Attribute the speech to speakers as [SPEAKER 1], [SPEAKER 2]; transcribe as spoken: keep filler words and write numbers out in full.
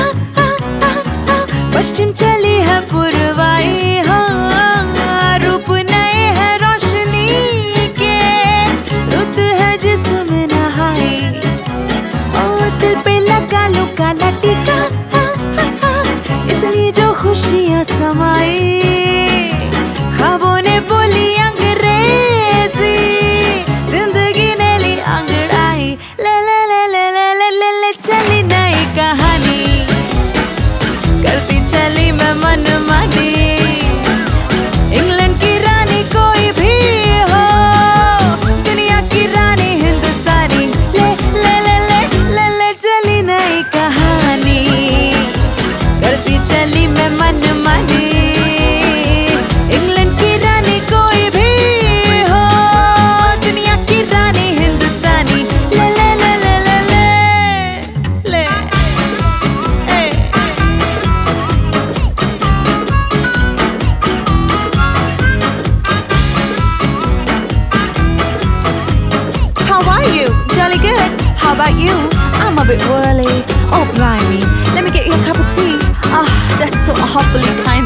[SPEAKER 1] पश्चिम चली है पुरवाई, हाँ रूप नए है रोशनी के, रुत है जिसमें नहाई। ओ दिल पे लगा लो काला टीका, इतनी जो खुशियाँ समाई। ख्वाबों ने बोली अंग्रेजी, जिंदगी ने ली अंगड़ाई। ले ले ले ले ले ले ले ले चली नई कहानी, करती चली मैं मनमानी। इंग्लैंड की रानी कोई भी हो, दुनिया की रानी हिंदुस्तानी। ले ले ले ले ले ले चली नई कहानी, करती चली मैं मनमानी। इंग्लैंड की रानी कोई भी हो, दुनिया की रानी हिंदुस्तानी। ले ले ले ले ले ले ले ए। How are you? Jolly good. How about you? I'm a bit whirly. Oh blimey, let me get you a cup of tea. Ah, that's so awfully kind